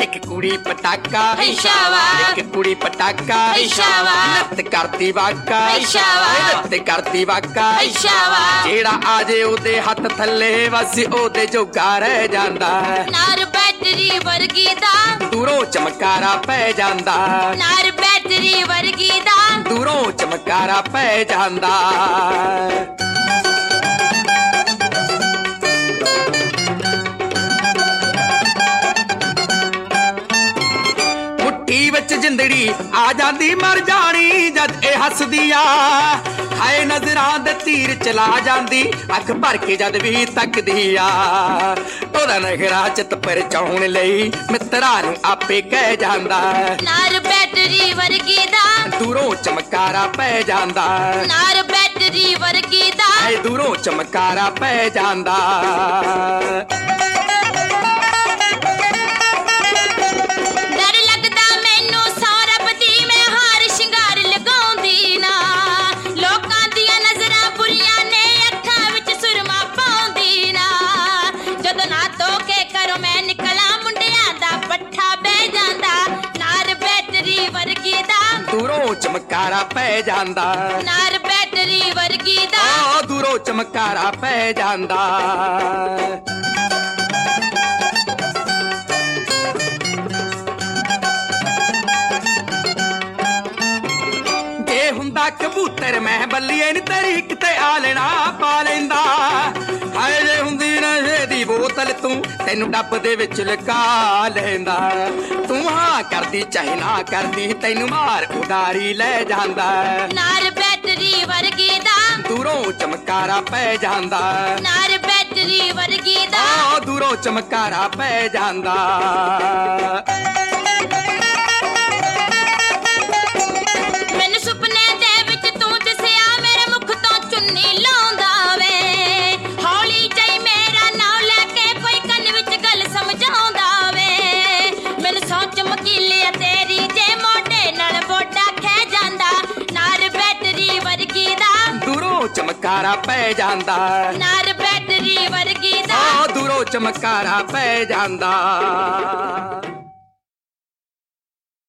एक कुड़ी पटाका इशावा, एक कुड़ी पटाका इशावा, नत करती वाका इशावा, नत करती वाका इशावा, जेड़ा आजे ओदे हथ थल्ले बस ओदे जोगा रह जांदा नार बैटरी वर्गी दा दूरों चमकारा पै जांदा नार बैटरी वर्गी दा दूरों चमकारा पै जांदा जिंदड़ी आ जाती मर जानी जद ए हसदी आ हाय नजरां दे तीर चला जाती अख भर के जद भी तकदी आ ओदा नखरा चित परचाउण लई मित्रा नूं आपे कह जांदा नार बैटरी वर्गी दा दूरों चमकारा पै जांदा नार बैटरी वर्गी दा दूरों चमकारा पै जांदा दूरों चमकारा पै जांदा नार बैटरी वर्गी दा दूरों चमकारा पै जांदा जे हुंदा कबूतर मैं बल्लिए नी तरीक ते आ लेना पा लेंदा हाय जे हुंदी नशे दी बोतल तू तैनू डब दे विच लुका लेंदा तू हां करदी चाहे ना करदी तैनू मार उडारी ले जांदा नार बैटरी वर्गी दा दूरों चमकारा पै जांदा नार बैटरी वर्गी दा दूरों चमकारा पै जांदा मैनू सुपने दे विच तू दिसिया मेरे मुख तो चुन्नी लाउंदा वे हौली जई मेरा नाम लेके कोई कन विच गल समझाउंदा वे मैनू सौ चमकीले तेरी जे मोढे नाल बोडा खह जांदा नार बैटरी वर्गी दा दूरों चमकारा पै जांदा नार बैटरी वर्गी दा दूरों चमकारा पै जांदा